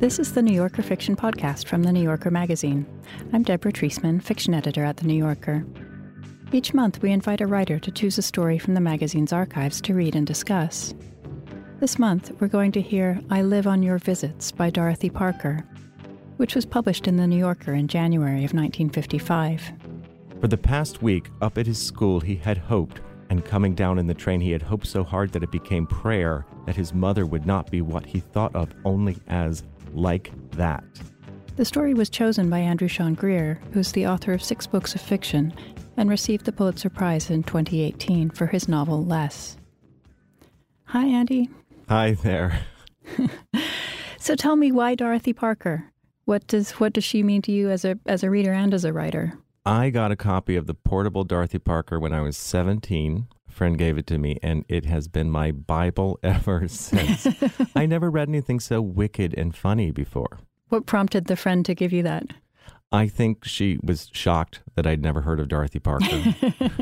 This is the New Yorker Fiction Podcast from The New Yorker magazine. I'm Deborah Treisman, fiction editor at The New Yorker. Each month, we invite a writer to choose a story from the magazine's archives to read and discuss. This month, we're going to hear I Live on Your Visits by Dorothy Parker, which was published in The New Yorker in January of 1955. For the past week, up at his school, he had hoped, and coming down in the train, he had hoped so hard that it became prayer that his mother would not be what he thought of only as like that. The story was chosen by Andrew Sean Greer, who's the author of 6 books of fiction and received the Pulitzer Prize in 2018 for his novel Less. Hi, Andy. Hi there. So tell me, why Dorothy Parker? What does she mean to you as a reader and as a writer? I got a copy of the portable Dorothy Parker when I was 17. A friend gave it to me, and it has been my Bible ever since. I never read anything so wicked and funny before. What prompted the friend to give you that? I think she was shocked that I'd never heard of Dorothy Parker.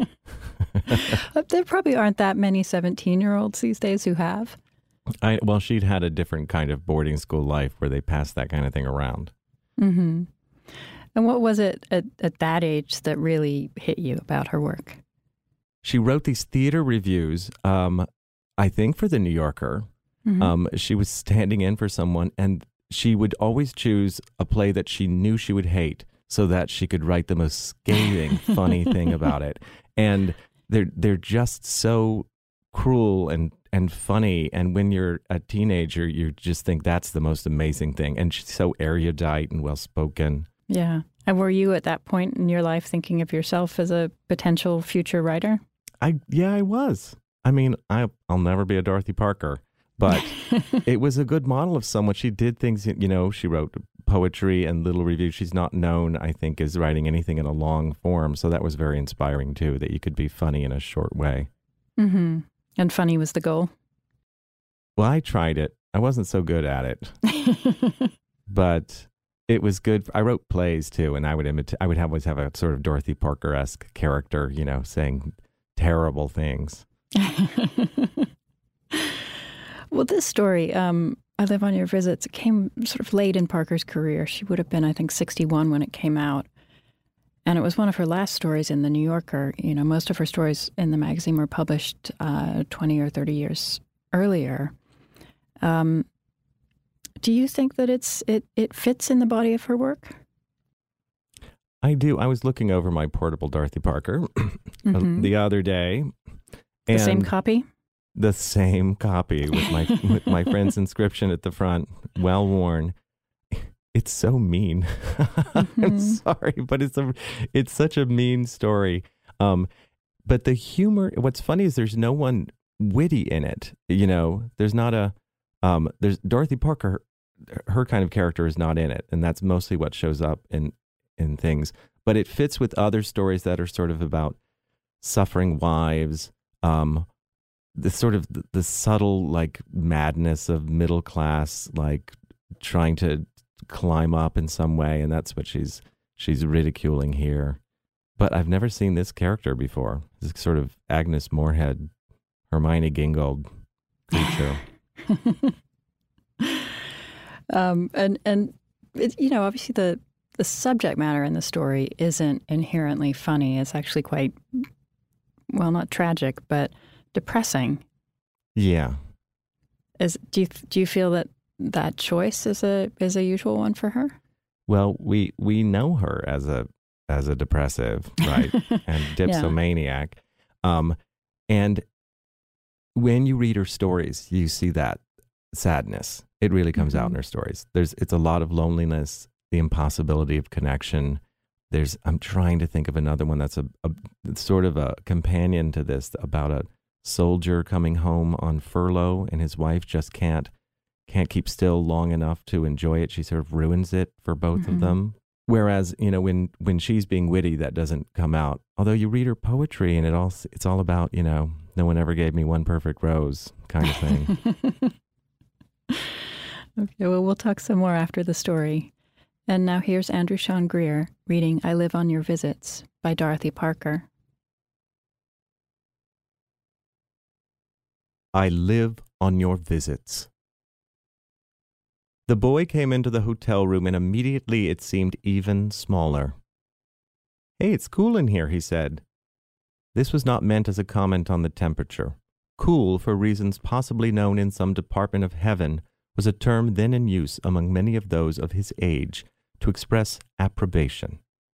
There probably aren't that many 17-year-olds these days who have. Well, she'd had a different kind of boarding school life where they passed that kind of thing around. Mm-hmm. And what was it at that age that really hit you about her work? She wrote these theater reviews, I think for The New Yorker. Mm-hmm. She was standing in for someone, and she would always choose a play that she knew she would hate so that she could write the most scathing, funny thing about it. And they're just so cruel and funny. And when you're a teenager, you just think that's the most amazing thing. And she's so erudite and well-spoken. Yeah. And were you at that point in your life thinking of yourself as a potential future writer? I was. I mean, I'll never be a Dorothy Parker, but it was a good model of someone. She did things, she wrote poetry and little reviews. She's not known, I think, as writing anything in a long form. So that was very inspiring, too, that you could be funny in a short way. Mm-hmm. And funny was the goal? Well, I tried it. I wasn't so good at it. But it was good. I wrote plays, too, and I would always have a sort of Dorothy Parker-esque character, saying terrible things. Well, this story, I Live on Your Visits, it came sort of late in Parker's career. She would have been, I think, 61 when it came out. And it was one of her last stories in The New Yorker. Most of her stories in the magazine were published 20 or 30 years earlier. Do you think that it fits in the body of her work? I do. I was looking over my portable Dorothy Parker the other day. The same copy? The same copy with my friend's inscription at the front, well worn. It's so mean. Mm-hmm. I'm sorry, but it's such a mean story. But the humor, what's funny is there's no one witty in it. There's not there's Dorothy Parker, her kind of character is not in it. And that's mostly what shows up in things. But it fits with other stories that are sort of about suffering wives, the sort of the subtle like madness of middle class, like trying to climb up in some way, and that's what she's ridiculing here. But I've never seen this character before. This sort of Agnes Moorehead, Hermione Gingold creature. And it, obviously the subject matter in the story isn't inherently funny. It's actually quite, well, not tragic, but depressing. Yeah. Do you feel that choice is a usual one for her? Well, we know her as a depressive, right? And dipsomaniac. And when you read her stories, you see that sadness. It really comes out in her stories. It's a lot of loneliness, the impossibility of connection. I'm trying to think of another one that's a sort of a companion to this, about a soldier coming home on furlough and his wife just can't keep still long enough to enjoy it. She sort of ruins it for both of them. Whereas, when she's being witty, that doesn't come out. Although you read her poetry and it's all about, no one ever gave me one perfect rose kind of thing. Okay, well, we'll talk some more after the story. And now here's Andrew Sean Greer reading I Live on Your Visits by Dorothy Parker. I live on your visits. The boy came into the hotel room, and immediately it seemed even smaller. "Hey, it's cool in here," he said. This was not meant as a comment on the temperature. Cool, for reasons possibly known in some department of heaven, was a term then in use among many of those of his age to express approbation.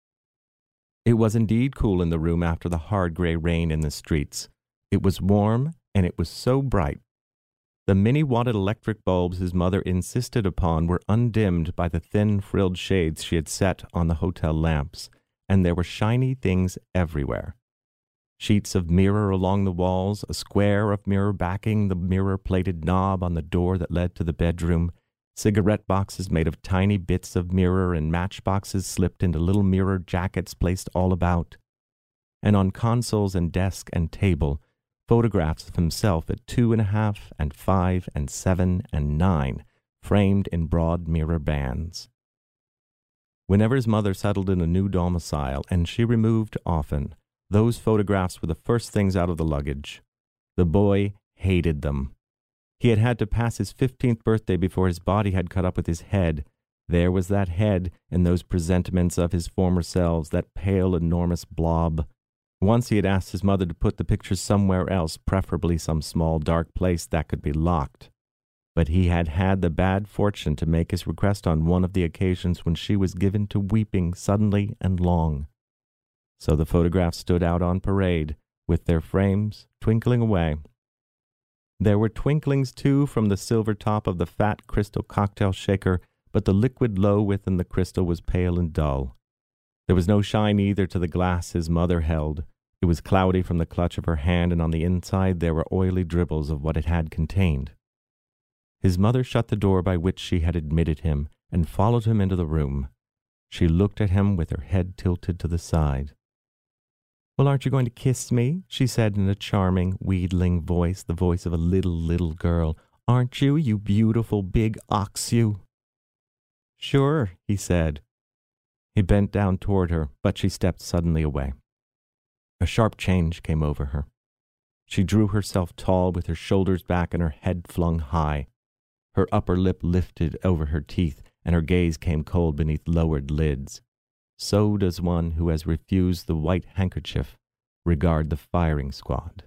It was indeed cool in the room after the hard gray rain in the streets. It was warm, and it was so bright. The many-watted electric bulbs his mother insisted upon were undimmed by the thin frilled shades she had set on the hotel lamps, and there were shiny things everywhere. Sheets of mirror along the walls, a square of mirror backing the mirror-plated knob on the door that led to the bedroom, cigarette boxes made of tiny bits of mirror and matchboxes slipped into little mirror jackets placed all about, and on consoles and desk and table, photographs of himself at 2.5 and 5 and 7 and 9, framed in broad mirror bands. Whenever his mother settled in a new domicile, and she removed often, those photographs were the first things out of the luggage. The boy hated them. He had had to pass his 15th birthday before his body had caught up with his head. There was that head and those presentiments of his former selves, that pale, enormous blob. Once he had asked his mother to put the pictures somewhere else, preferably some small dark place that could be locked. But he had had the bad fortune to make his request on one of the occasions when she was given to weeping suddenly and long. So the photographs stood out on parade, with their frames twinkling away. There were twinklings, too, from the silver top of the fat crystal cocktail shaker, but the liquid low within the crystal was pale and dull. There was no shine either to the glass his mother held. It was cloudy from the clutch of her hand, and on the inside there were oily dribbles of what it had contained. His mother shut the door by which she had admitted him, and followed him into the room. She looked at him with her head tilted to the side. "Well, aren't you going to kiss me?" she said in a charming, wheedling voice, the voice of a little girl. "Aren't you, you beautiful big ox, you?" "Sure," he said. He bent down toward her, but she stepped suddenly away. A sharp change came over her. She drew herself tall with her shoulders back and her head flung high. Her upper lip lifted over her teeth, and her gaze came cold beneath lowered lids. So does one who has refused the white handkerchief regard the firing squad.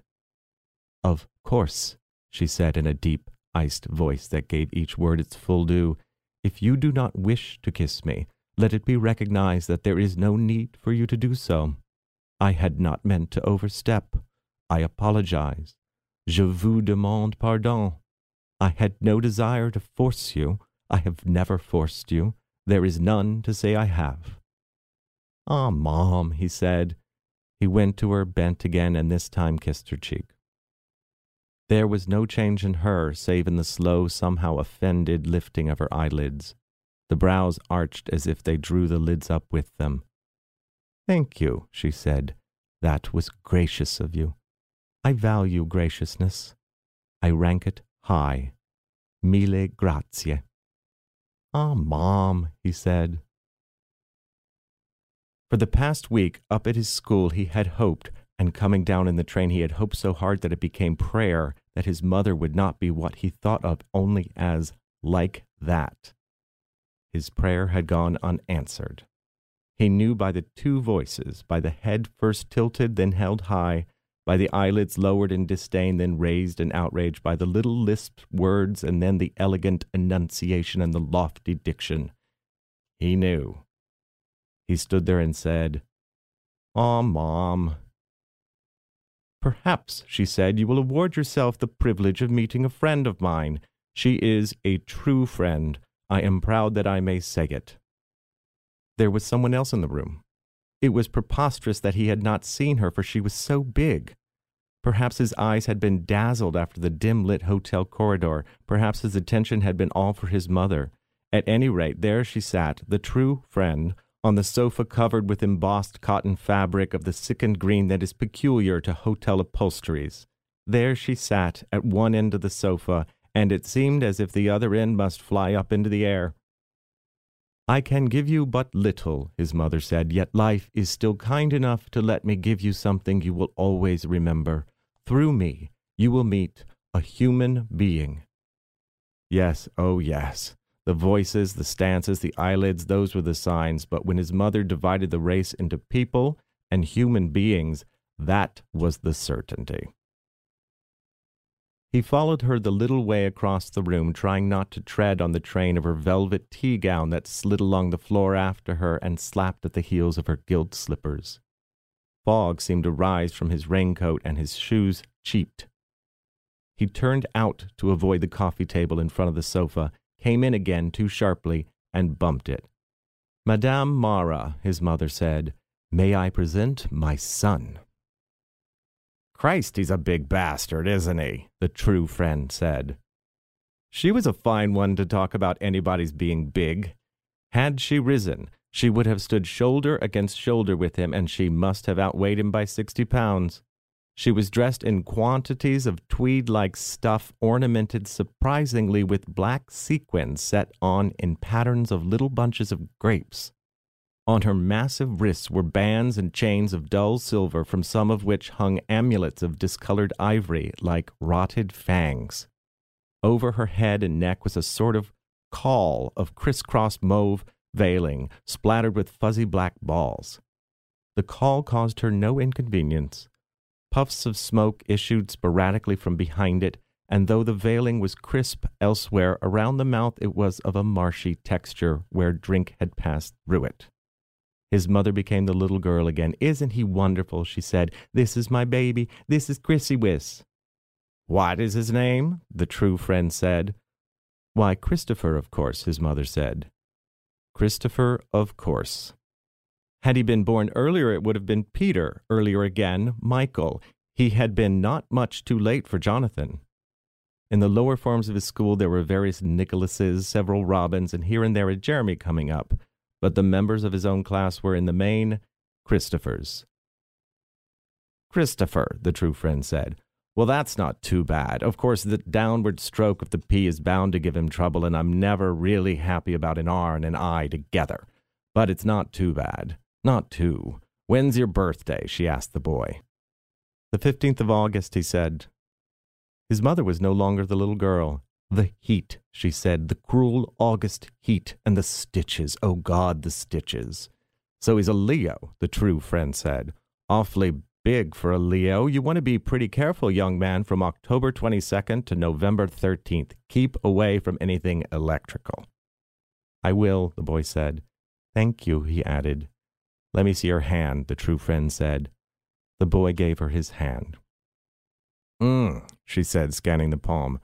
"Of course," she said in a deep, iced voice that gave each word its full due, "if you do not wish to kiss me, let it be recognized that there is no need for you to do so. I had not meant to overstep. I apologize. Je vous demande pardon. I had no desire to force you. I have never forced you. There is none to say I have." "Ah, Mom," he said. He went to her, bent again, and this time kissed her cheek. There was no change in her, save in the slow, somehow offended lifting of her eyelids. The brows arched as if they drew the lids up with them. "Thank you," she said. "That was gracious of you. I value graciousness. I rank it high. Mille grazie." "Ah, Mom," he said. For the past week, up at his school, he had hoped, and coming down in the train, he had hoped so hard that it became prayer, that his mother would not be what he thought of only as like that. His prayer had gone unanswered. He knew by the two voices, by the head first tilted, then held high, by the eyelids lowered in disdain, then raised in outrage, by the little lisped words, and then the elegant enunciation and the lofty diction. He knew. He stood there and said, "Aw, Mom." "Perhaps," she said, "you will award yourself the privilege of meeting a friend of mine. She is a true friend. I am proud that I may say it." There was someone else in the room. It was preposterous that he had not seen her, for she was so big. Perhaps his eyes had been dazzled after the dim-lit hotel corridor. Perhaps his attention had been all for his mother. At any rate, there she sat, the true friend, on the sofa covered with embossed cotton fabric of the sickened green that is peculiar to hotel upholsteries. There she sat at one end of the sofa, and it seemed as if the other end must fly up into the air. "I can give you but little," his mother said, "yet life is still kind enough to let me give you something you will always remember. Through me, you will meet a human being." Yes, oh yes, The voices, the stances, the eyelids, those were the signs. But when his mother divided the race into people and human beings, that was the certainty. He followed her the little way across the room, trying not to tread on the train of her velvet tea gown that slid along the floor after her and slapped at the heels of her gilt slippers. Fog seemed to rise from his raincoat, and his shoes cheeped. He turned out to avoid the coffee table in front of the sofa, came in again too sharply, and bumped it. "Madame Mara," his mother said, "may I present my son?" "Christ, he's a big bastard, isn't he?" the true friend said. She was a fine one to talk about anybody's being big. Had she risen, she would have stood shoulder against shoulder with him, and she must have outweighed him by 60 pounds. She was dressed in quantities of tweed-like stuff ornamented surprisingly with black sequins set on in patterns of little bunches of grapes. On her massive wrists were bands and chains of dull silver, from some of which hung amulets of discolored ivory like rotted fangs. Over her head and neck was a sort of caul of crisscross mauve veiling, splattered with fuzzy black balls. The caul caused her no inconvenience. Puffs of smoke issued sporadically from behind it, and though the veiling was crisp elsewhere, around the mouth it was of a marshy texture where drink had passed through it. His mother became the little girl again. "Isn't he wonderful?" she said. "This is my baby. This is Chrissy Wiss." "What is his name?" the true friend said. "Why, Christopher, of course," his mother said. Christopher, of course. Had he been born earlier, it would have been Peter. Earlier again, Michael. He had been not much too late for Jonathan. In the lower forms of his school there were various Nicholases, several Robins, and here and there a Jeremy coming up. But the members of his own class were in the main Christophers. "Christopher," the true friend said. "Well, that's not too bad. Of course, the downward stroke of the P is bound to give him trouble, and I'm never really happy about an R and an I together. But it's not too bad. Not too. When's your birthday?" she asked the boy. "The 15th of August, he said." His mother was no longer the little girl. "The heat," she said, "the cruel August heat, and the stitches, oh God, the stitches." "So he's a Leo," the true friend said. "Awfully big for a Leo. You want to be pretty careful, young man, from October 22nd to November 13th. Keep away from anything electrical." "I will," the boy said. "Thank you," he added. "Let me see your hand," the true friend said. The boy gave her his hand. She said, scanning the palm.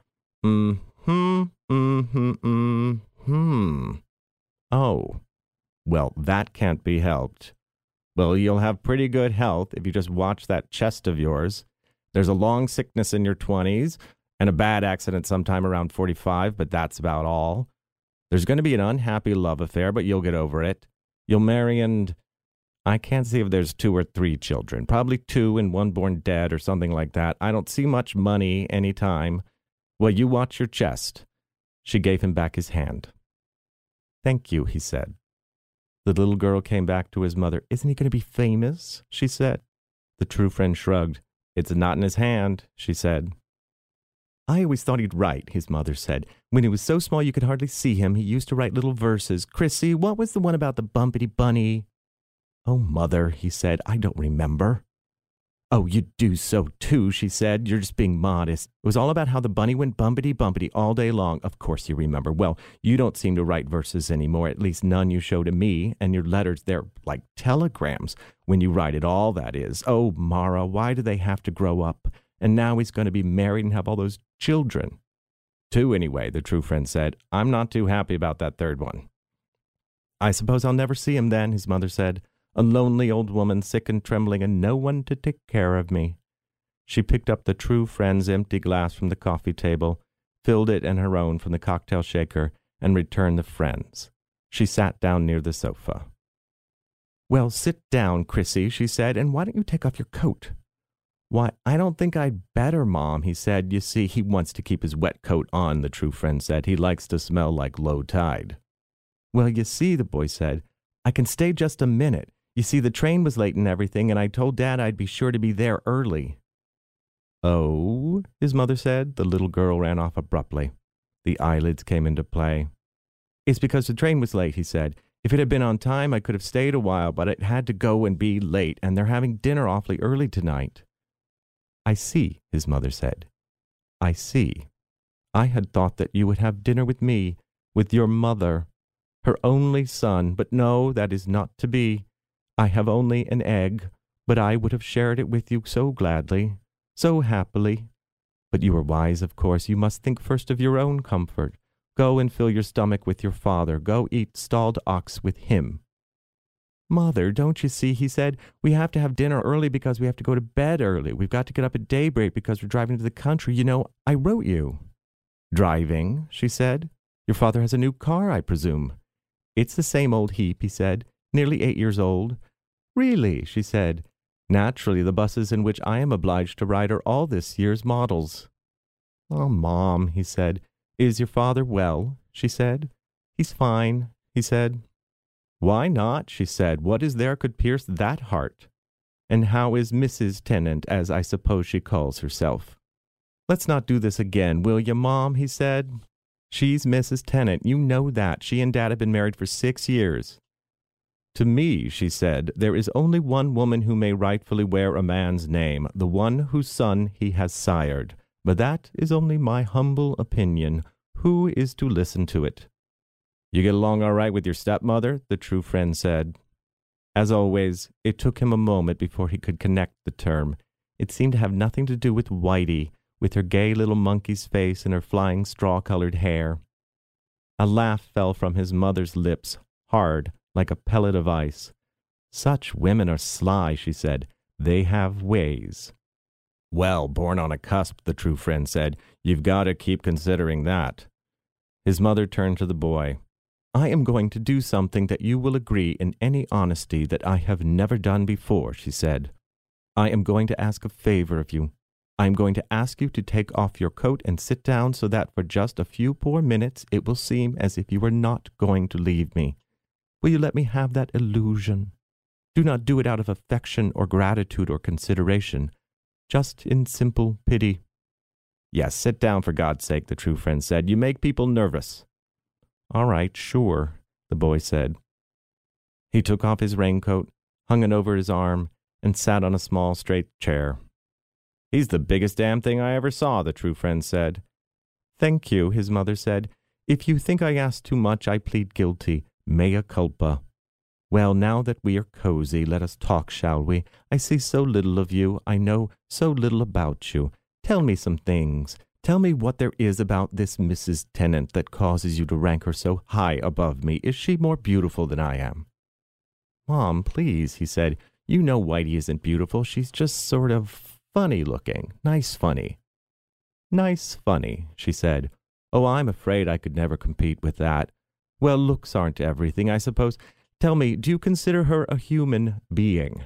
Oh, well, that can't be helped. Well, you'll have pretty good health if you just watch that chest of yours. There's a long sickness in your 20s and a bad accident sometime around 45, but that's about all. There's going to be an unhappy love affair, but you'll get over it. You'll marry and I can't see if there's 2 or 3 children. Probably 2 and 1 born dead or something like that. I don't see much money any time. Well, you watch your chest. She gave him back his hand. "Thank you," he said. The little girl came back to his mother. "Isn't he going to be famous?" she said. The true friend shrugged. "It's not in his hand," she said. "I always thought he'd write," his mother said. "When he was so small you could hardly see him, he used to write little verses. Chrissy, what was the one about the bumpity bunny?" "Oh, Mother," he said, "I don't remember." "Oh, you do so too," she said. "You're just being modest. It was all about how the bunny went bumpity-bumpity all day long. Of course you remember. Well, you don't seem to write verses anymore, at least none you show to me, and your letters, they're like telegrams, when you write at all, that is. Oh, Mara, why do they have to grow up? And now he's going to be married and have all those children." "2 anyway," the true friend said. "I'm not too happy about that 3rd one." "I suppose I'll never see him then," his mother said. "A lonely old woman, sick and trembling, and no one to take care of me." She picked up the true friend's empty glass from the coffee table, filled it and her own from the cocktail shaker, and returned the friend's. She sat down near the sofa. "Well, sit down, Chrissy," she said, "and why don't you take off your coat?" "Why, I don't think I'd better, Mom," he said. "You see, he wants to keep his wet coat on," the true friend said. "He likes to smell like low tide." "Well, you see," the boy said, "I can stay just a minute. You see, the train was late and everything, and I told Dad I'd be sure to be there early." "Oh," his mother said. The little girl ran off abruptly. The eyelids came into play. It's because the train was late, he said. If it had been on time, I could have stayed a while, but it had to go and be late, and they're having dinner awfully early tonight. I see, his mother said. I see. I had thought that you would have dinner with me, with your mother, her only son, but no, that is not to be. I have only an egg, but I would have shared it with you so gladly, so happily. But you are wise, of course. You must think first of your own comfort. Go and fill your stomach with your father. Go eat stalled ox with him. Mother, don't you see, he said, we have to have dinner early because we have to go to bed early. We've got to get up at daybreak because we're driving to the country. You know, I wrote you. Driving, she said. Your father has a new car, I presume. It's the same old heap, he said, nearly 8 years old. Really, she said. Naturally, the buses in which I am obliged to ride are all this year's models. Oh, Mom, he said. Is your father well? She said. He's fine, he said. Why not? She said. What is there could pierce that heart? And how is Mrs. Tennant, as I suppose she calls herself? Let's not do this again, will you, Mom? He said. She's Mrs. Tennant. You know that. She and Dad have been married for 6 years. To me, she said, there is only one woman who may rightfully wear a man's name, the one whose son he has sired. But that is only my humble opinion. Who is to listen to it? You get along all right with your stepmother? The true friend said. As always, it took him a moment before he could connect the term. It seemed to have nothing to do with Whitey, with her gay little monkey's face and her flying straw-colored hair. A laugh fell from his mother's lips, hard, like a pellet of ice. Such women are sly, she said. They have ways. Well, born on a cusp, the true friend said. You've got to keep considering that. His mother turned to the boy. I am going to do something that you will agree in any honesty that I have never done before, she said. I am going to ask a favor of you. I am going to ask you to take off your coat and sit down so that for just a few poor minutes it will seem as if you were not going to leave me. Will you let me have that illusion? Do not do it out of affection or gratitude or consideration, just in simple pity. Yes, sit down for God's sake, the true friend said. You make people nervous. All right, sure, the boy said. He took off his raincoat, hung it over his arm, and sat on a small straight chair. He's the biggest damn thing I ever saw, the true friend said. Thank you, his mother said. If you think I ask too much, I plead guilty. Mea culpa. Well, now that we are cozy, let us talk, shall we? I see so little of you. I know so little about you. Tell me some things. Tell me what there is about this Mrs. Tennant that causes you to rank her so high above me. Is she more beautiful than I am? Mom, please, he said. You know Whitey isn't beautiful. She's just sort of funny looking. Nice funny. Nice funny, she said. Oh, I'm afraid I could never compete with that. Well, looks aren't everything, I suppose. Tell me, do you consider her a human being?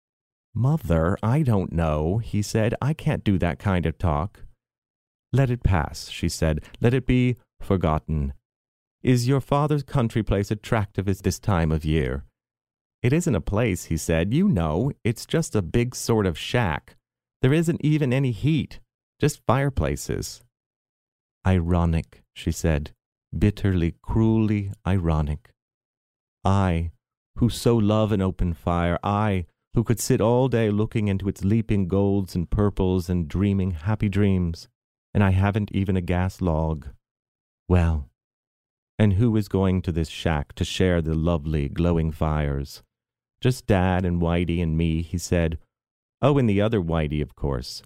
Mother, I don't know, he said. I can't do that kind of talk. Let it pass, she said. Let it be forgotten. Is your father's country place attractive at this time of year? It isn't a place, he said. You know, it's just a big sort of shack. There isn't even any heat, just fireplaces. Ironic, she said. Bitterly, cruelly ironic. I, who so love an open fire, I, who could sit all day looking into its leaping golds and purples and dreaming happy dreams, and I haven't even a gas log. Well, and who is going to this shack to share the lovely, glowing fires? Just Dad and Whitey and me, he said. Oh, and the other Whitey, of course.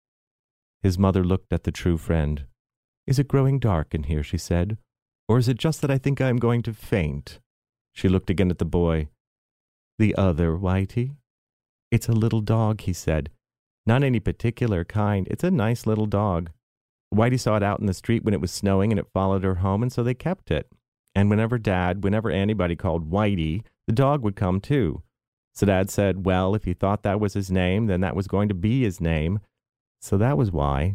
His mother looked at the true friend. Is it growing dark in here, she said, or is it just that I think I am going to faint? She looked again at the boy. The other Whitey? It's a little dog, he said. Not any particular kind. It's a nice little dog. Whitey saw it out in the street when it was snowing and it followed her home, and so they kept it. And whenever anybody called Whitey, the dog would come too. So Dad said, well, if he thought that was his name, then that was going to be his name. So that was why.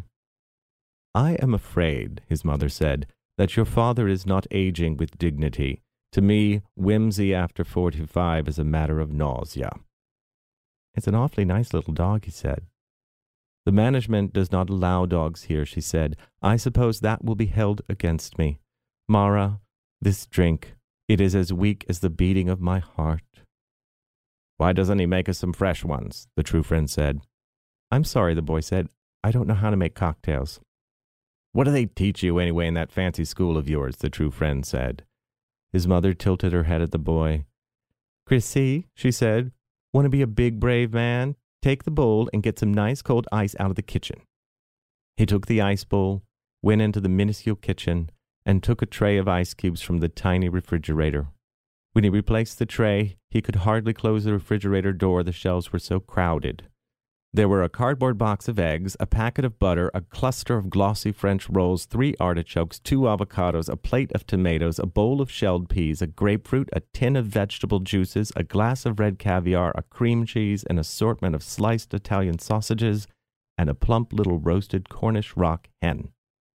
I am afraid, his mother said, that your father is not aging with dignity. To me, whimsy after 45 is a matter of nausea. It's an awfully nice little dog, he said. The management does not allow dogs here, she said. I suppose that will be held against me. Mara, This drink, it is as weak as the beating of my heart." "Why doesn't he make us some fresh ones?" the true friend said. "I'm sorry," the boy said. "I don't know how to make cocktails." "What do they teach you anyway in that fancy school of yours?" the true friend said. His mother tilted her head at the boy. "Chrissy," she said, "want to be a big, brave man? Take the bowl and get some nice cold ice out of the kitchen." He took the ice bowl, went into the minuscule kitchen, and took a tray of ice cubes from the tiny refrigerator. When he replaced the tray, he could hardly close the refrigerator door, the shelves were so crowded. There were a cardboard box of eggs, a packet of butter, a cluster of glossy French rolls, 3 artichokes, 2 avocados, a plate of tomatoes, a bowl of shelled peas, a grapefruit, a tin of vegetable juices, a glass of red caviar, a cream cheese, an assortment of sliced Italian sausages, and a plump little roasted Cornish rock hen.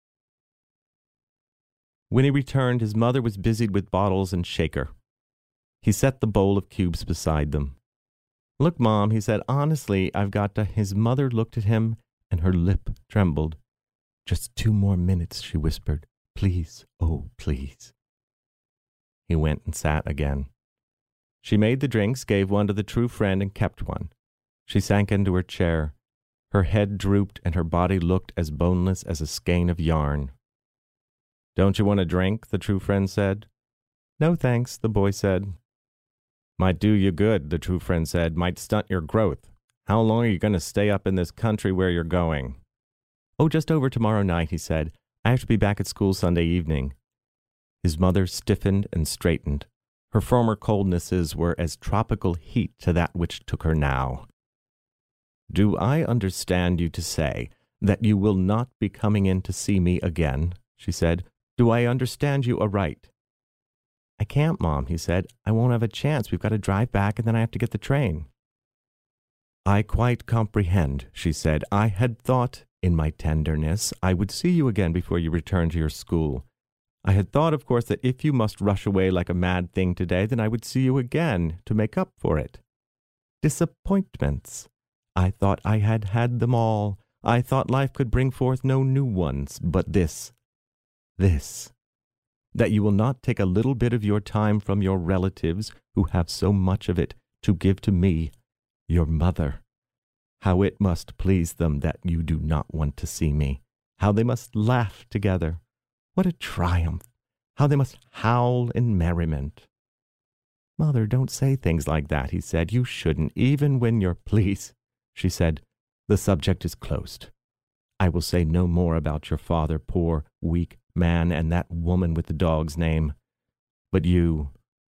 When he returned, his mother was busied with bottles and shaker. He set the bowl of cubes beside them. "Look, Mom," he said, "honestly, I've got to—" His mother looked at him, and her lip trembled. "Just 2 more minutes," she whispered. "Please, oh, please." He went and sat again. She made the drinks, gave one to the true friend, and kept one. She sank into her chair. Her head drooped, and her body looked as boneless as a skein of yarn. "Don't you want a drink?" the true friend said. "No, thanks," the boy said. "Might do you good," the true friend said. "Might stunt your growth. How long are you going to stay up in this country where you're going?" "Oh, just over tomorrow night," he said. "I have to be back at school Sunday evening." His mother stiffened and straightened. Her former coldnesses were as tropical heat to that which took her now. "Do I understand you to say that you will not be coming in to see me again?" she said. "Do I understand you aright?" "I can't, Mom," he said. "I won't have a chance. We've got to drive back, and then I have to get the train." "I quite comprehend," she said. "I had thought, in my tenderness, I would see you again before you return to your school. I had thought, of course, that if you must rush away like a mad thing today, then I would see you again to make up for it. Disappointments. I thought I had had them all. I thought life could bring forth no new ones, but this, that you will not take a little bit of your time from your relatives, who have so much of it, to give to me, your mother. How it must please them that you do not want to see me. How they must laugh together. What a triumph! How they must howl in merriment." "Mother, don't say things like that," he said. "You shouldn't, even when you're pleased." She said, "The subject is closed. I will say no more about your father, poor, weak man, and that woman with the dog's name. But you,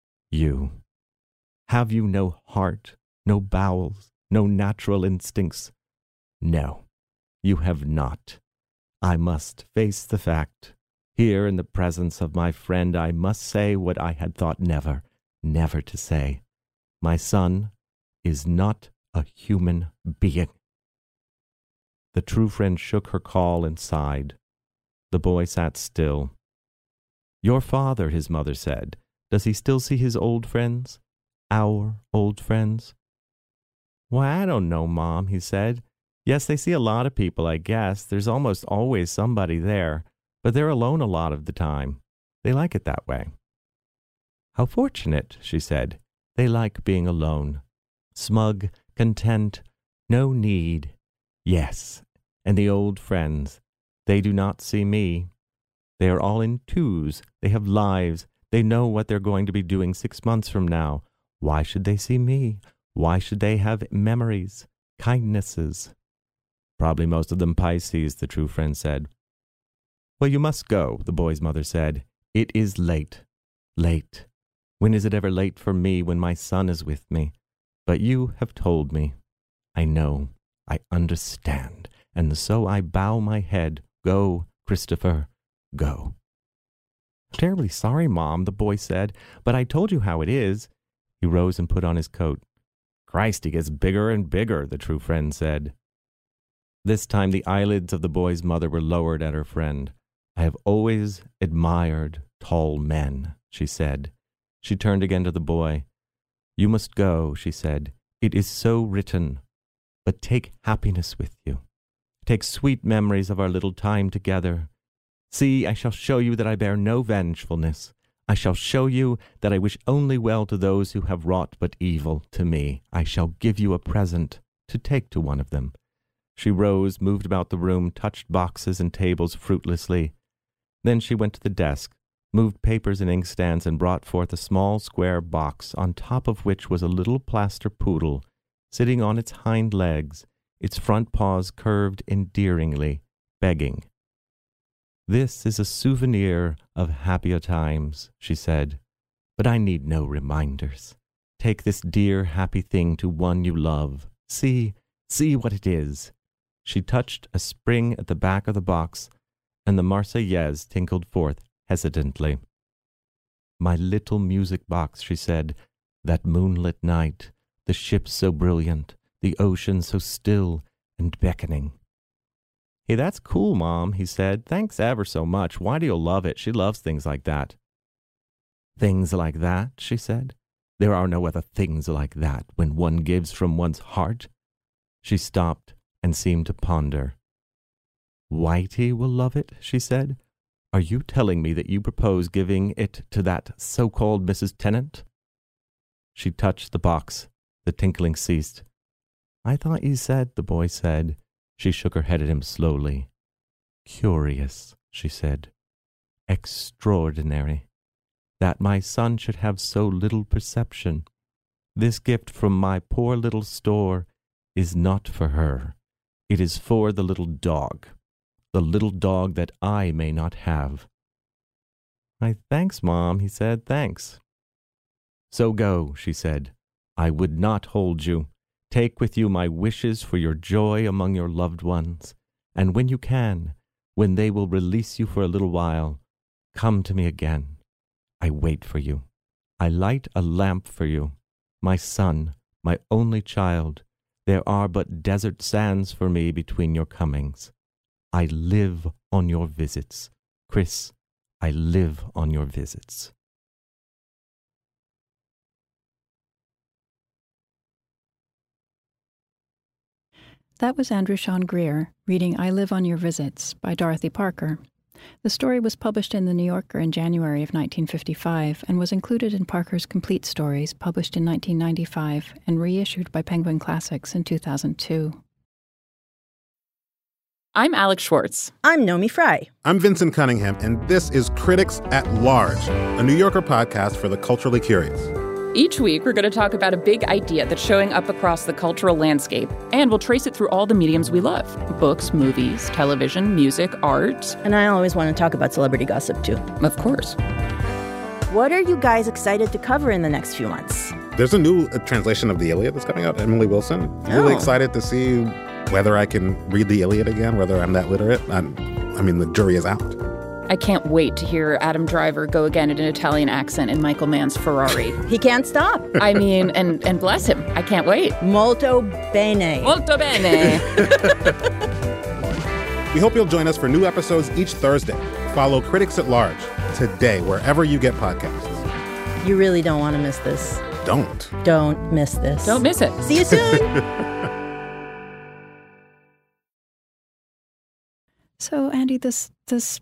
have you no heart, no bowels, no natural instincts? No, you have not. I must face the fact. Here in the presence of my friend, I must say what I had thought never to say. My son is not a human being." The true friend shook her caul and sighed. The boy sat still. "Your father," his mother said, "does he still see his old friends? Our old friends?" "Why, I don't know, Mom," he said. "Yes, they see a lot of people, I guess. There's almost always somebody there, but they're alone a lot of the time. They like it that way." "How fortunate," she said. "They like being alone. Smug, content, no need. Yes, and the old friends. They do not see me. They are all in twos. They have lives. They know what they're going to be doing 6 months from now. Why should they see me? Why should they have memories, kindnesses?" "Probably most of them Pisces," the true friend said. "Well, you must go," the boy's mother said. "It is late. Late. When is it ever late for me when my son is with me? But you have told me. I know. I understand. And so I bow my head. Go, Christopher, go." "Terribly sorry, Mom," the boy said, "but I told you how it is." He rose and put on his coat. "Christ, he gets bigger and bigger," the true friend said. This time the eyelids of the boy's mother were lowered at her friend. "I have always admired tall men," she said. She turned again to the boy. "You must go," she said. "It is so written. But take happiness with you. Take sweet memories of our little time together. See, I shall show you that I bear no vengefulness. I shall show you that I wish only well to those who have wrought but evil to me. I shall give you a present to take to one of them. She rose, moved about the room, touched boxes and tables fruitlessly. Then she went to the desk, moved papers and inkstands, and brought forth a small square box, on top of which was a little plaster poodle, sitting on its hind legs, its front paws curved endearingly, begging. "This is a souvenir of happier times," she said, "but I need no reminders. Take this dear, happy thing to one you love. See what it is." She touched a spring at the back of the box, and the Marseillaise tinkled forth hesitantly. "My little music box," she said, "that moonlit night, the ship so brilliant, the ocean so still and beckoning." "Hey, that's cool, Mom," he said. "Thanks ever so much. Why do you love it? She loves things like that." "Things like that," she said. "There are no other things like that when one gives from one's heart." She stopped and seemed to ponder. "Whitey will love it," she said. "Are you telling me that you propose giving it to that so-called Mrs. Tennant?" She touched the box. The tinkling ceased. "I thought you said," the boy said. She shook her head at him slowly. "Curious," she said. "Extraordinary. That my son should have so little perception. This gift from my poor little store is not for her. It is for the little dog that I may not have." "Thanks, Mom," he said. "Thanks." "So go," she said. "I would not hold you. Take with you my wishes for your joy among your loved ones, and when you can, when they will release you for a little while, come to me again. I wait for you. I light a lamp for you. My son, my only child, there are but desert sands for me between your comings. I live on your visits. Chris, I live on your visits." That was Andrew Sean Greer reading I Live on Your Visits by Dorothy Parker. The story was published in The New Yorker in January of 1955 and was included in Parker's Complete Stories, published in 1995 and reissued by Penguin Classics in 2002. I'm Alex Schwartz. I'm Nomi Fry. I'm Vincent Cunningham, and this is Critics at Large, a New Yorker podcast for the culturally curious. Each week, we're going to talk about a big idea that's showing up across the cultural landscape, and we'll trace it through all the mediums we love: books, movies, television, music, art. And I always want to talk about celebrity gossip, too. Of course. What are you guys excited to cover in the next few months? There's a new translation of the Iliad that's coming out, Emily Wilson. Really excited to see whether I can read the Iliad again, whether I'm that literate. I mean, the jury is out. I can't wait to hear Adam Driver go again in an Italian accent in Michael Mann's Ferrari. He can't stop. I mean, and bless him. I can't wait. Molto bene. Molto bene. We hope you'll join us for new episodes each Thursday. Follow Critics at Large today, wherever you get podcasts. You really don't want to miss this. Don't miss this. Don't miss it. See you soon. So, Andy, this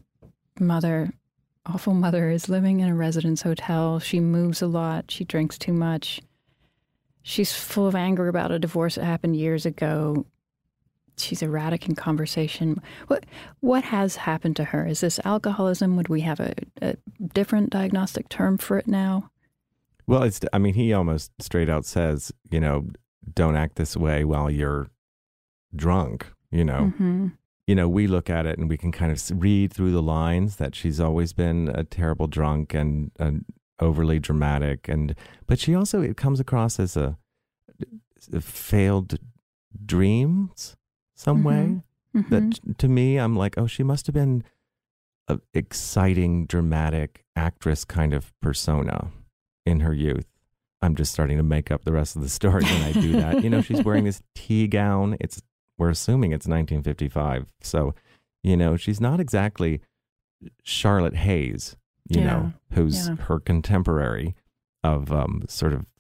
awful mother is living in a residence hotel. She moves a lot. She drinks too much. She's full of anger about a divorce that happened years ago. She's erratic in conversation. What has happened to her? Is this alcoholism? Would we have a different diagnostic term for it now? Well, he almost straight out says, don't act this way while you're drunk, Mm-hmm. We look at it and we can kind of read through the lines that she's always been a terrible drunk and overly dramatic. But she also, it comes across as a failed dreams some way. Mm-hmm. That to me, I'm like, oh, she must have been an exciting, dramatic actress kind of persona in her youth. I'm just starting to make up the rest of the story when I do that. She's wearing this tea gown. We're assuming it's 1955. So, she's not exactly Charlotte Hayes, who's her contemporary of sort of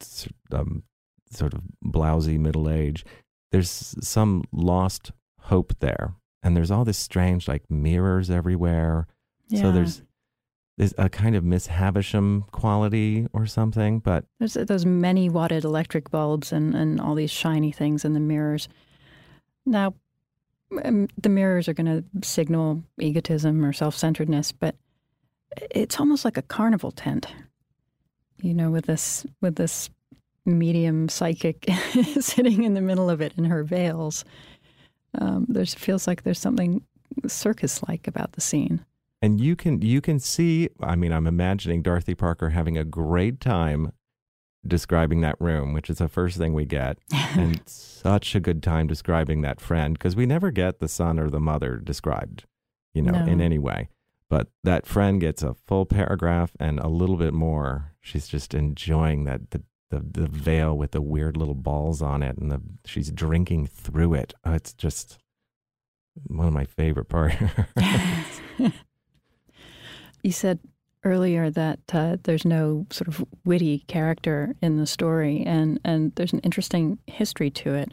blousy middle age. There's some lost hope there. And there's all this strange, mirrors everywhere. Yeah. So there's a kind of Miss Havisham quality or something. But there's those many watted electric bulbs and all these shiny things in the mirrors. Now, the mirrors are going to signal egotism or self-centeredness, but it's almost like a carnival tent, with this medium psychic sitting in the middle of it in her veils. Feels like there's something circus-like about the scene. And you can see, I'm imagining Dorothy Parker having a great time describing that room, which is the first thing we get, and such a good time describing that friend, because we never get the son or the mother described, in any way. But that friend gets a full paragraph and a little bit more. She's just enjoying the veil with the weird little balls on it, and she's drinking through it. Oh, it's just one of my favorite parts. You said earlier that there's no sort of witty character in the story, and there's an interesting history to it.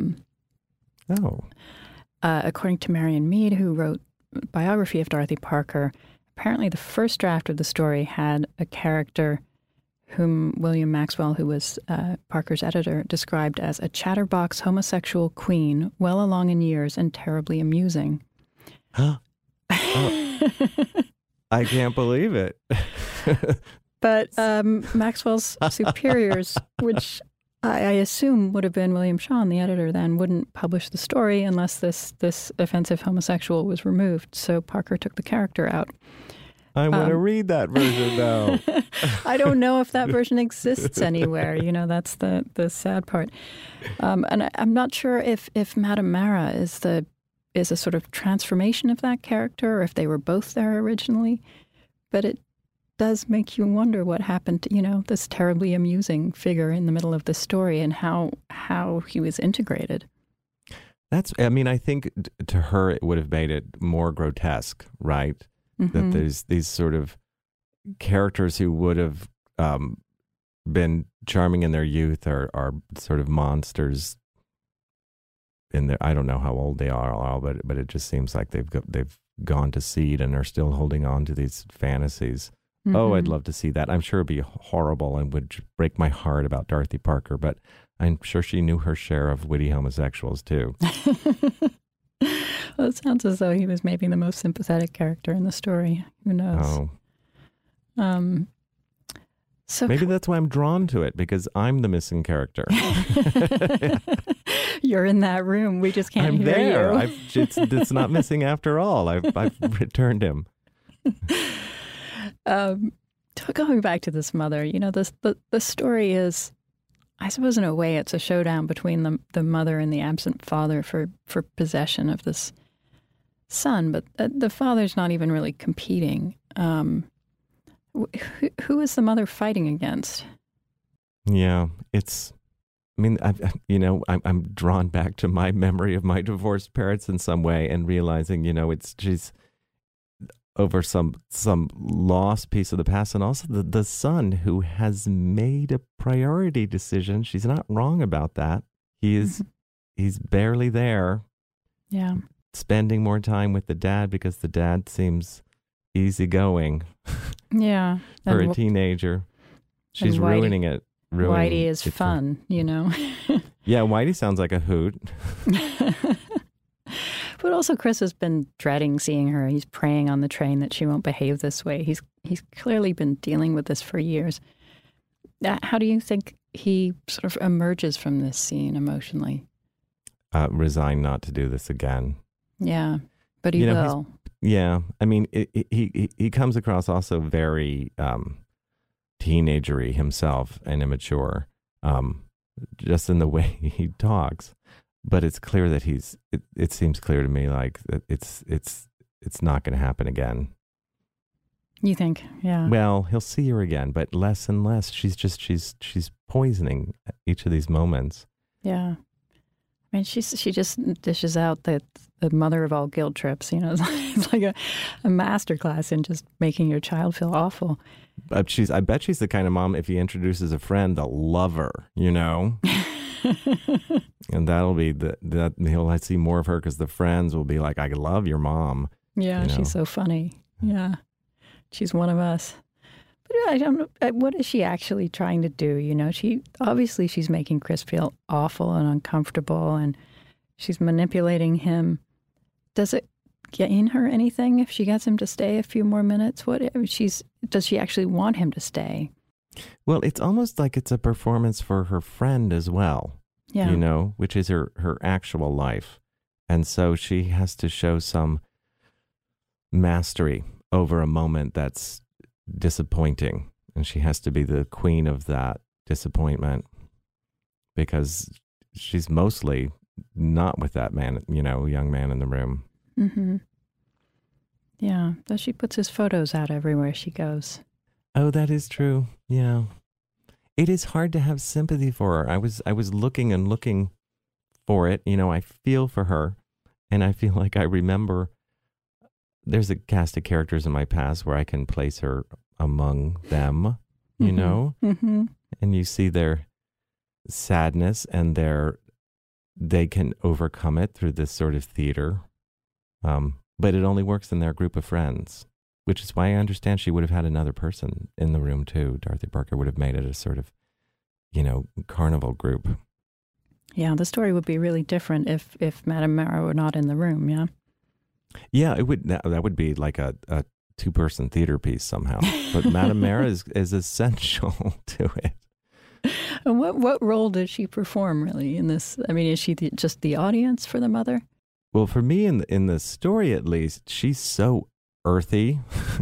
According to Marion Mead, who wrote a biography of Dorothy Parker, apparently the first draft of the story had a character whom William Maxwell, who was Parker's editor, described as a chatterbox homosexual queen, well along in years and terribly amusing. Huh? Oh. I can't believe it. But Maxwell's superiors, which I assume would have been William Shawn, the editor then, wouldn't publish the story unless this offensive homosexual was removed. So Parker took the character out. I want to read that version now. I don't know if that version exists anywhere. That's the sad part. And I'm not sure if Madame Mara is a sort of transformation of that character, or if they were both there originally. But it does make you wonder what happened to, this terribly amusing figure in the middle of the story, and how he was integrated. I think to her it would have made it more grotesque, right? Mm-hmm. That there's these sort of characters who would have been charming in their youth are sort of monsters I don't know how old they are all, but it just seems like they've gone to seed and are still holding on to these fantasies. Mm-hmm. Oh, I'd love to see that. I'm sure it'd be horrible and would break my heart about Dorothy Parker, but I'm sure she knew her share of witty homosexuals too. Well, it sounds as though he was maybe the most sympathetic character in the story. Who knows? Oh. So maybe that's why I'm drawn to it, because I'm the missing character. You're in that room. We just can't hear there. you. It's not missing after all. I've returned him. Going back to this mother, the story is, I suppose in a way, it's a showdown between the mother and the absent father for possession of this son. But the father's not even really competing. Who is the mother fighting against? Yeah, I'm drawn back to my memory of my divorced parents in some way, and realizing, she's over some lost piece of the past, and also the son who has made a priority decision. She's not wrong about that. He's barely there. Yeah, spending more time with the dad because the dad seems easygoing. Yeah, for a teenager, she's ruining it. Whitey is fun, Yeah, Whitey sounds like a hoot. But also, Chris has been dreading seeing her. He's praying on the train that she won't behave this way. He's clearly been dealing with this for years. How do you think he sort of emerges from this scene emotionally? Resigned not to do this again. Yeah, but he will. Yeah, he comes across also very teenagery himself and immature, just in the way he talks. But it's clear that it seems clear to me like that it's not going to happen again. You think? Yeah. Well, he'll see her again, but less and less. She's poisoning each of these moments. Yeah. She just dishes out the mother of all guilt trips. It's like a master class in just making your child feel awful. But I bet she's the kind of mom, if he introduces a friend, they'll love her, And that'll be that he'll see more of her because the friends will be like, I love your mom. Yeah, she's so funny. Yeah. She's one of us. But I don't know. What is she actually trying to do? You know, she's making Chris feel awful and uncomfortable, and she's manipulating him. Does it gain her anything if she gets him to stay a few more minutes? Does she actually want him to stay? Well, it's almost like it's a performance for her friend as well. Yeah. You know, which is her actual life. And so she has to show some mastery over a moment that's disappointing. And she has to be the queen of that disappointment because she's mostly not with that man, you know, young man in the room. Mm-hmm. Yeah. Though she puts his photos out everywhere she goes. Oh, that is true. Yeah. It is hard to have sympathy for her. I was looking and looking for it. You know, I feel for her, and I feel like I remember there's a cast of characters in my past where I can place her among them, you know? Mm-hmm. And you see their sadness and they can overcome it through this sort of theater. But it only works in their group of friends. Which is why I understand she would have had another person in the room too. Dorothy Parker would have made it a sort of, you know, carnival group. Yeah, the story would be really different if Madame Mara were not in the room, yeah? Yeah, it would. That would be like a two-person theater piece somehow. But Madame Mara is essential to it. And what role does she perform really in this? I mean, is she just the audience for the mother? Well, for me, in the story at least, she's so earthy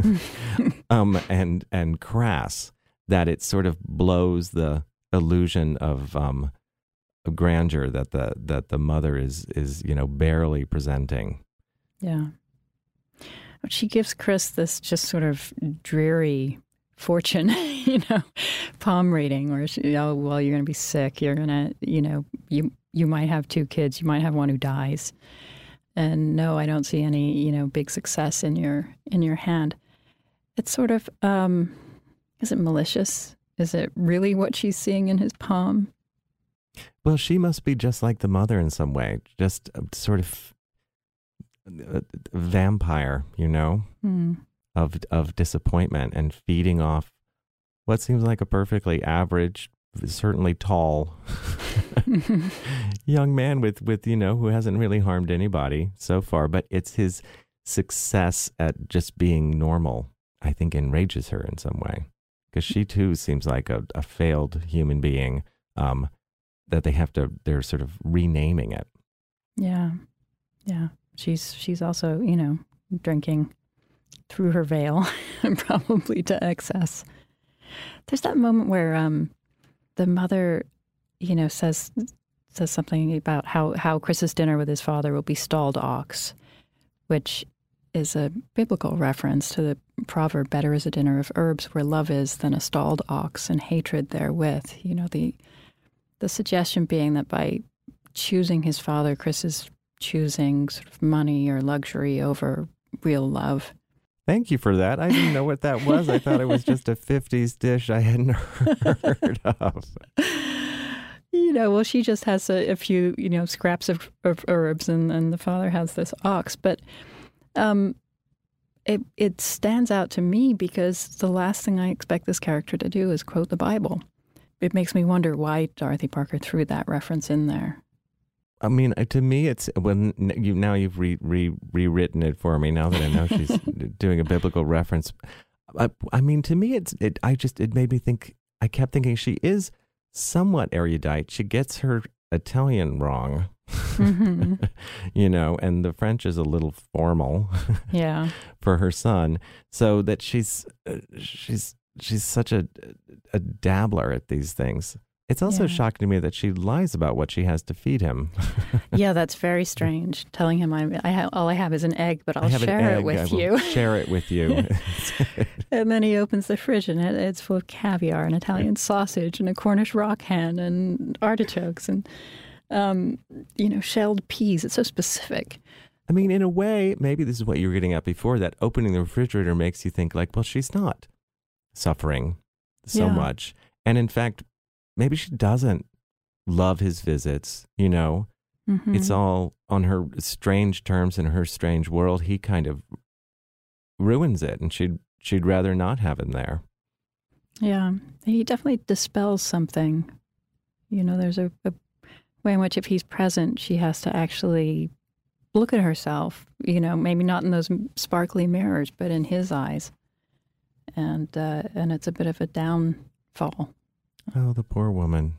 and crass that it sort of blows the illusion of grandeur that the mother is you know barely presenting. Yeah. She gives Chris this just sort of dreary fortune, you know, palm reading where you're going to be sick, you're going to, you know, you might have 2 kids, you might have one who dies. And no, I don't see any, you know, big success in your hand. It's sort of, is it malicious? Is it really what she's seeing in his palm? Well, she must be just like the mother in some way, just sort of a vampire, you know, of disappointment and feeding off what seems like a perfectly average, certainly tall young man with you know who hasn't really harmed anybody so far, but it's his success at just being normal I think enrages her in some way because she too seems like a failed human being that they're sort of renaming it. Yeah she's also, you know, drinking through her veil probably to excess. There's that moment where the mother, you know, says something about how Chris's dinner with his father will be stalled ox, which is a biblical reference to the proverb, better is a dinner of herbs where love is than a stalled ox and hatred therewith. You know, the suggestion being that by choosing his father, Chris is choosing sort of money or luxury over real love. Thank you for that. I didn't know what that was. I thought it was just a 50s dish I hadn't heard of. You know, well, she just has a few, you know, scraps of herbs, and the father has this ox. But it stands out to me because the last thing I expect this character to do is quote the Bible. It makes me wonder why Dorothy Parker threw that reference in there. I mean, to me, it's when you've rewritten it for me. Now that I know she's doing a biblical reference, I mean, to me, it made me think. I kept thinking she is somewhat erudite. She gets her Italian wrong, you know, and the French is a little formal, yeah, for her son. So that she's such a dabbler at these things. It's also shocking to me that she lies about what she has to feed him. Yeah, that's very strange. Telling him all I have is an egg, but I'll share it with you. Share it with you. And then he opens the fridge and it's full of caviar and Italian sausage and a Cornish rock hen and artichokes and, you know, shelled peas. It's so specific. I mean, in a way, maybe this is what you were getting at before, that opening the refrigerator makes you think like, well, she's not suffering so much. And in fact, maybe she doesn't love his visits, you know. Mm-hmm. It's all on her strange terms in her strange world. He kind of ruins it, and she'd she'd rather not have him there. Yeah, he definitely dispels something. You know, there's a way in which if he's present, she has to actually look at herself, you know, maybe not in those sparkly mirrors, but in his eyes. And it's a bit of a downfall. Oh, the poor woman.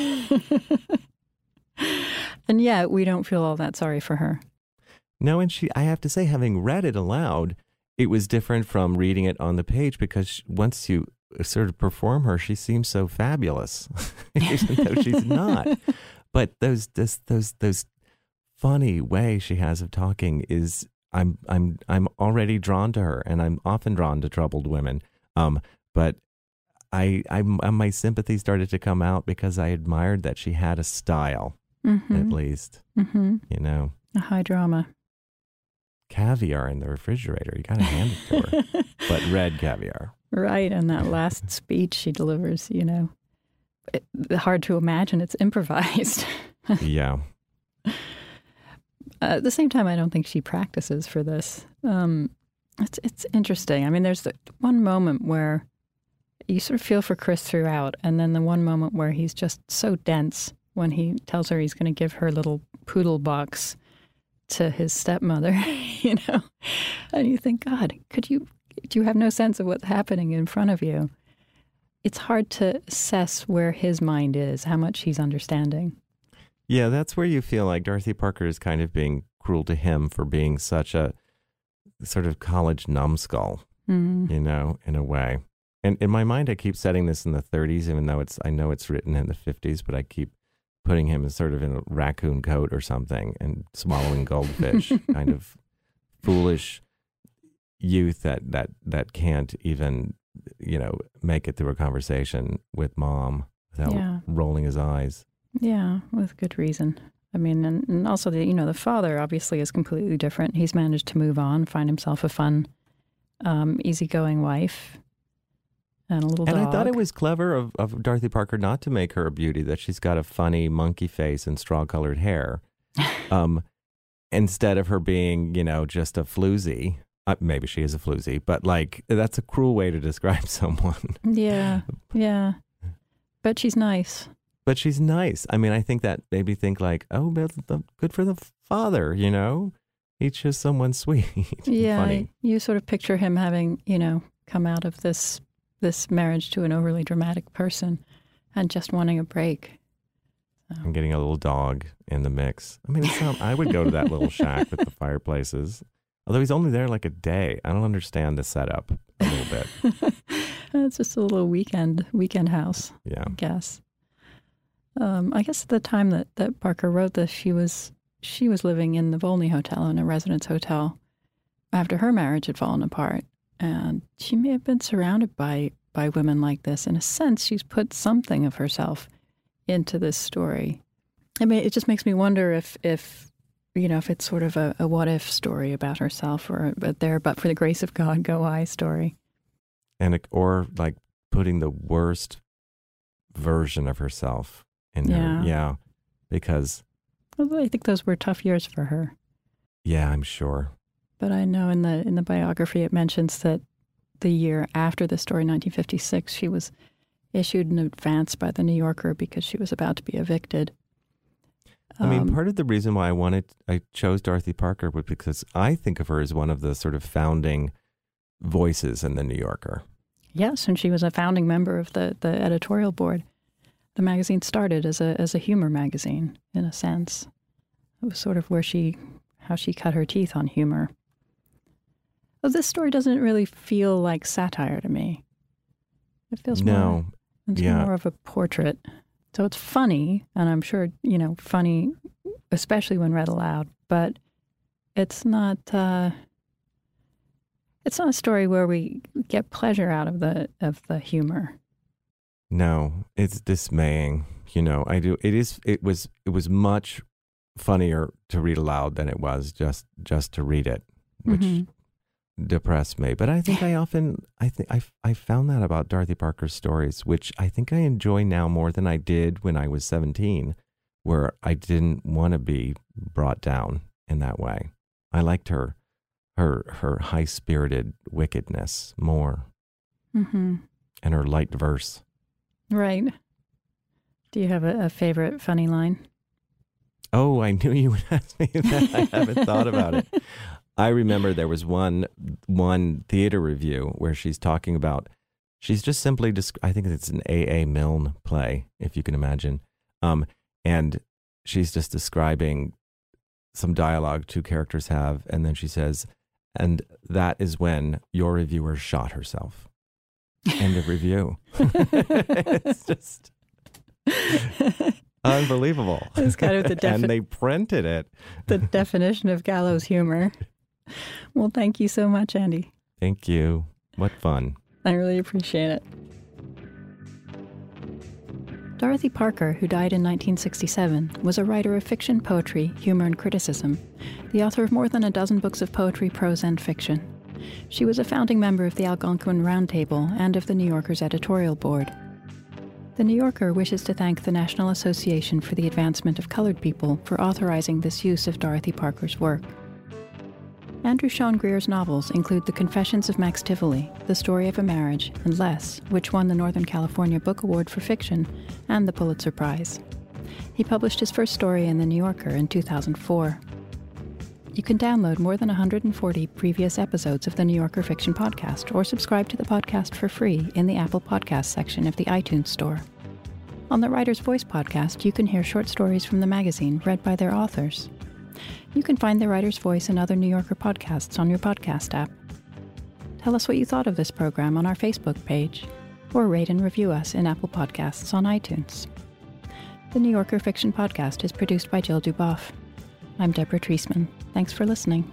And yet we don't feel all that sorry for her. No, and I have to say, having read it aloud, it was different from reading it on the page, because once you sort of perform her, she seems so fabulous, even though she's not. But those funny way she has of talking is, I'm already drawn to her, and I'm often drawn to troubled women. But my sympathy started to come out because I admired that she had a style, at least. You know, a high drama. Caviar in the refrigerator. You got to hand it to her, but red caviar. Right, and that last speech she delivers, you know, hard to imagine it's improvised. Yeah. At the same time, I don't think she practices for this. It's interesting. I mean, there's the one moment where you sort of feel for Chris throughout, and then the one moment where he's just so dense when he tells her he's going to give her little poodle box to his stepmother, you know, and you think, God, do you have no sense of what's happening in front of you? It's hard to assess where his mind is, how much he's understanding. Yeah, that's where you feel like Dorothy Parker is kind of being cruel to him for being such a sort of college numbskull, you know, in a way. And in my mind, I keep setting this in the 30s, even though I know it's written in the 50s, but I keep putting him sort of in a raccoon coat or something and swallowing goldfish, kind of foolish youth that can't even, you know, make it through a conversation with mom without rolling his eyes. Yeah, with good reason. I mean, and also the father obviously is completely different. He's managed to move on, find himself a fun, easygoing wife. And a little dog. And I thought it was clever of Dorothy Parker not to make her a beauty, that she's got a funny monkey face and straw-colored hair, instead of her being, you know, just a floozy. Maybe she is a floozy, but like, that's a cruel way to describe someone. Yeah. But she's nice. I mean, I think that made me think like, oh, good for the father, you know? He's just someone sweet and funny. You sort of picture him having, you know, come out of this marriage to an overly dramatic person and just wanting a break. So. And getting a little dog in the mix. I mean, I would go to that little shack with the fireplaces. Although he's only there like a day. I don't understand the setup a little bit. It's just a little weekend house, I guess. I guess at the time that Parker wrote this, she was living in the Volney Hotel, in a residence hotel, after her marriage had fallen apart. And she may have been surrounded by women like this. In a sense, she's put something of herself into this story. I mean, it just makes me wonder if it's sort of a what-if story about herself, or but for the grace of God, go I story. Or like putting the worst version of herself in her. Yeah. Because... Well, I think those were tough years for her. Yeah, I'm sure. But I know in the biography it mentions that the year after the story, 1956, she was issued an advance by the New Yorker because she was about to be evicted. I mean, part of the reason why I chose Dorothy Parker was because I think of her as one of the sort of founding voices in the New Yorker. Yes, and she was a founding member of the editorial board. The magazine started as a humor magazine, in a sense. It was sort of how she cut her teeth on humor. Well, this story doesn't really feel like satire to me. It feels more of a portrait. So it's funny, and I'm sure, you know, funny, especially when read aloud, but it's not a story where we get pleasure out of the humor. No, it's dismaying. You know, it was much funnier to read aloud than it was just to read it, which depressed me. But I think I found that about Dorothy Parker's stories, which I think I enjoy now more than I did when I was 17, where I didn't want to be brought down in that way. I liked her her high-spirited wickedness more, Mm-hmm. and her light verse. Right. Do you have a favorite funny line? Oh, I knew you would ask me that. I haven't thought about it. I remember there was one theater review where she's talking about, she's just simply, I think it's an A.A. Milne play, if you can imagine. And she's just describing some dialogue two characters have. And then she says, and that is when your reviewer shot herself. End of review. It's just unbelievable. It's kind of the and they printed it. The definition of gallows humor. Well, thank you so much, Andy. Thank you. What fun. I really appreciate it. Dorothy Parker, who died in 1967, was a writer of fiction, poetry, humor, and criticism, the author of more than a dozen books of poetry, prose, and fiction. She was a founding member of the Algonquin Round Table and of the New Yorker's editorial board. The New Yorker wishes to thank the National Association for the Advancement of Colored People for authorizing this use of Dorothy Parker's work. Andrew Sean Greer's novels include The Confessions of Max Tivoli, The Story of a Marriage, and Less, which won the Northern California Book Award for Fiction and the Pulitzer Prize. He published his first story in The New Yorker in 2004. You can download more than 140 previous episodes of the New Yorker Fiction Podcast or subscribe to the podcast for free in the Apple Podcast section of the iTunes Store. On the Writer's Voice podcast, you can hear short stories from the magazine read by their authors. You can find the Writer's Voice and other New Yorker podcasts on your podcast app. Tell us what you thought of this program on our Facebook page, or rate and review us in Apple Podcasts on iTunes. The New Yorker Fiction Podcast is produced by Jill Duboff. I'm Deborah Treisman. Thanks for listening.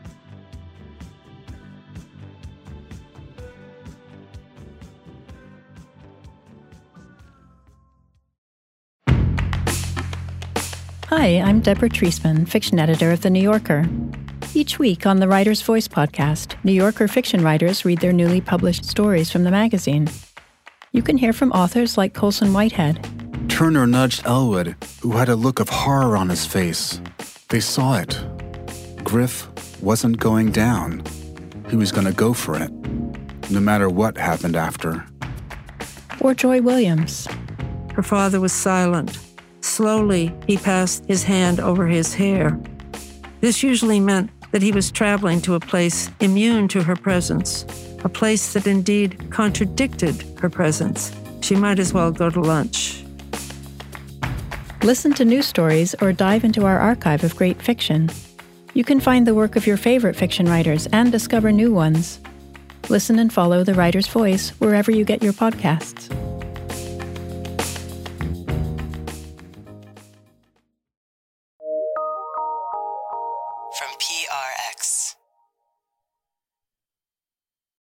Hi, I'm Deborah Treisman, fiction editor of The New Yorker. Each week on the Writer's Voice podcast, New Yorker fiction writers read their newly published stories from the magazine. You can hear from authors like Colson Whitehead. Turner nudged Elwood, who had a look of horror on his face. They saw it. Griff wasn't going down. He was going to go for it, no matter what happened after. Or Joy Williams. Her father was silent. Slowly, he passed his hand over his hair. This usually meant that he was traveling to a place immune to her presence, a place that indeed contradicted her presence. She might as well go to lunch. Listen to new stories or dive into our archive of great fiction. You can find the work of your favorite fiction writers and discover new ones. Listen and follow The Writer's Voice wherever you get your podcasts. From PRX.